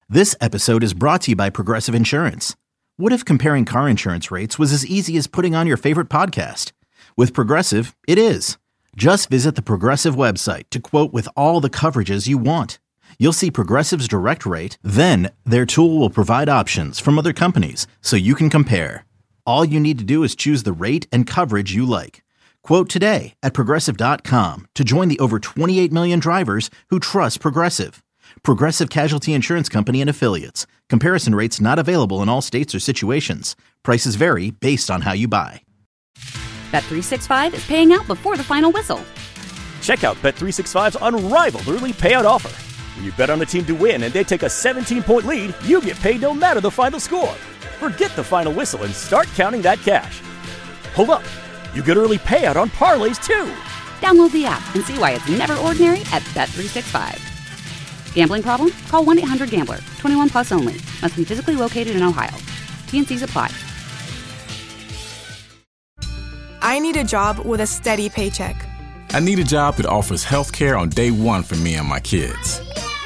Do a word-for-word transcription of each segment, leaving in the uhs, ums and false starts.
This episode is brought to you by Progressive Insurance. What if comparing car insurance rates was as easy as putting on your favorite podcast? With Progressive, it is. Just visit the Progressive website to quote with all the coverages you want. You'll see Progressive's direct rate, then their tool will provide options from other companies so you can compare. All you need to do is choose the rate and coverage you like. Quote today at Progressive dot com to join the over twenty-eight million drivers who trust Progressive. Progressive Casualty Insurance Company and Affiliates. Comparison rates not available in all states or situations. Prices vary based on how you buy. Bet three sixty-five is paying out before the final whistle. Check out Bet three sixty-five's unrivaled early payout offer. When you bet on a team to win and they take a seventeen-point lead, you get paid no matter the final score. Forget the final whistle and start counting that cash. Hold up. You get early payout on parlays, too. Download the app and see why it's never ordinary at Bet three sixty-five. Gambling problem? Call one eight hundred gambler. twenty-one plus only. Must be physically located in Ohio. T N Cs apply. I need a job with a steady paycheck. I need a job that offers health care on day one for me and my kids.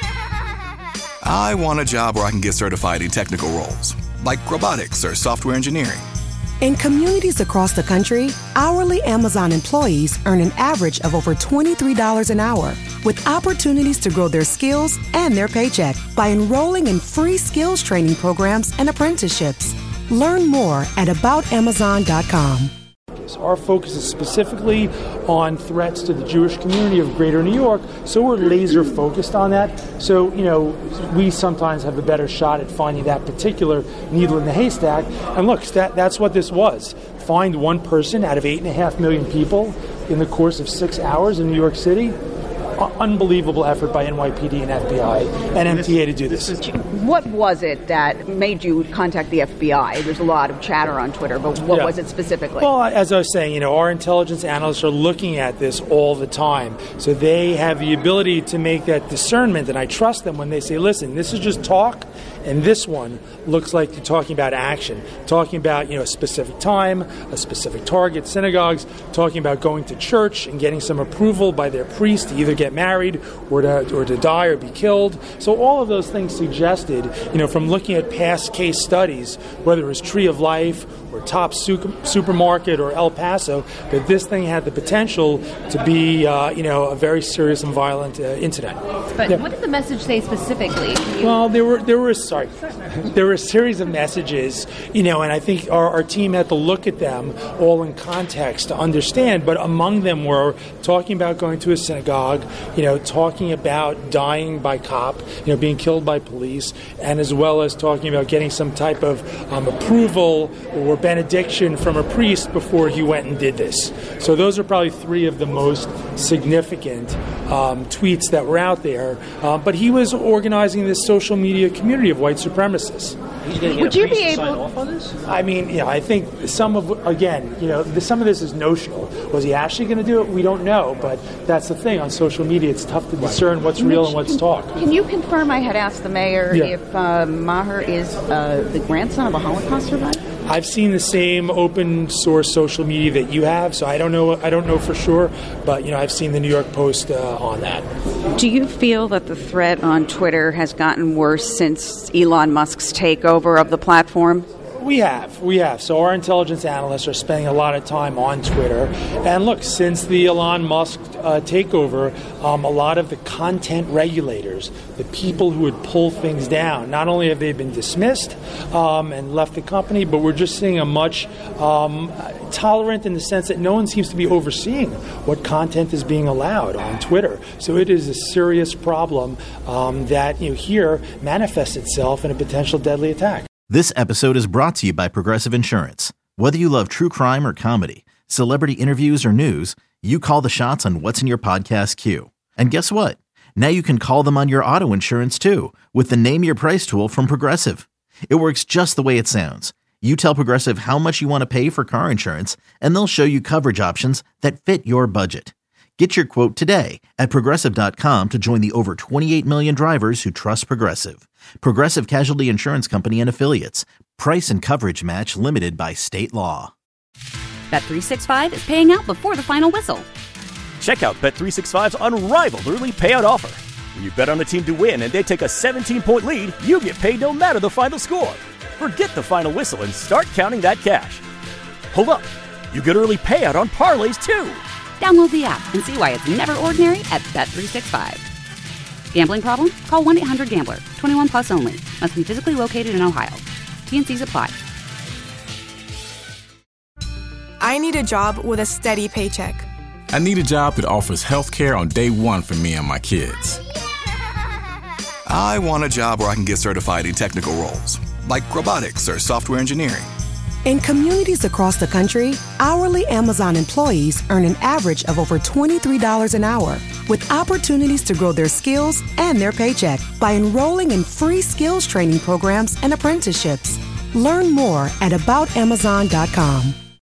I want a job where I can get certified in technical roles, like robotics or software engineering. In communities across the country, hourly Amazon employees earn an average of over twenty-three dollars an hour, with opportunities to grow their skills and their paycheck by enrolling in free skills training programs and apprenticeships. Learn more at about amazon dot com. Our focus is specifically on threats to the Jewish community of Greater New York, so we're laser focused on that. So, you know, we sometimes have a better shot at finding that particular needle in the haystack. And look, that, that's what this was. Find one person out of eight and a half million people in the course of six hours in New York City. Unbelievable effort by N Y P D and F B I and M T A to do this. What was it that made you contact the F B I? There's a lot of chatter on Twitter, but what yeah. was it specifically? Well, as I was saying, you know, our intelligence analysts are looking at this all the time. So they have the ability to make that discernment, and I trust them when they say, listen, this is just talk, and this one looks like you're talking about action, talking about, you know, a specific time, a specific target, synagogues, talking about going to church and getting some approval by their priest to either get married or to or to die or be killed. So all of those things suggested, you know, from looking at past case studies, whether it was Tree of Life or Top su- Supermarket or El Paso, that this thing had the potential to be, uh, you know, a very serious and violent uh, incident. But yeah. What did the message say specifically? You- well, there were there were sorry, there were a series of messages, you know, and I think our, our team had to look at them all in context to understand. But among them were talking about going to a synagogue, you know, talking about dying by cop, you know, being killed by police, and as well as talking about getting some type of um, approval or benediction from a priest before he went and did this. So those are probably three of the most significant um, tweets that were out there. Uh, but he was organizing this social media community of white supremacists. Would you be able? Sign off on this? I mean, you know, I think some of again, you know, the, some of this is notional. Was he actually going to do it? We don't know. But that's the thing on social media; it's tough to discern what's real and what's can, talk. Can you confirm? I had asked the mayor yeah. if uh, Maher is uh, the grandson of a Holocaust survivor. I've seen the same open source social media that you have, so I don't know. I don't know for sure, but you know, I've seen the New York Post uh, on that. Do you feel that the threat on Twitter has gotten worse since Elon Musk's takeover of the platform? We have, we have. So our intelligence analysts are spending a lot of time on Twitter. And look, since the Elon Musk uh, takeover, um, a lot of the content regulators, the people who would pull things down, not only have they been dismissed um, and left the company, but we're just seeing a much um, tolerant in the sense that no one seems to be overseeing what content is being allowed on Twitter. So it is a serious problem um, that, you know, here manifests itself in a potential deadly attack. This episode is brought to you by Progressive Insurance. Whether you love true crime or comedy, celebrity interviews or news, you call the shots on what's in your podcast queue. And guess what? Now you can call them on your auto insurance too with the Name Your Price tool from Progressive. It works just the way it sounds. You tell Progressive how much you want to pay for car insurance, and they'll show you coverage options that fit your budget. Get your quote today at Progressive dot com to join the over twenty-eight million drivers who trust Progressive. Progressive Casualty Insurance Company and Affiliates. Price and coverage match limited by state law. Bet three sixty-five is paying out before the final whistle. Check out Bet three sixty-five's unrivaled early payout offer. When you bet on the team to win and they take a seventeen-point lead, you get paid no matter the final score. Forget the final whistle and start counting that cash. Hold up. You get early payout on parlays, too. Download the app and see why it's never ordinary at Bet three sixty-five. Gambling problem? Call one eight hundred gambler. twenty-one plus only. Must be physically located in Ohio. T N Cs apply. I need a job with a steady paycheck. I need a job that offers health care on day one for me and my kids. I want a job where I can get certified in technical roles, like robotics or software engineering. In communities across the country, hourly Amazon employees earn an average of over twenty-three dollars an hour, with opportunities to grow their skills and their paycheck by enrolling in free skills training programs and apprenticeships. Learn more at about amazon dot com.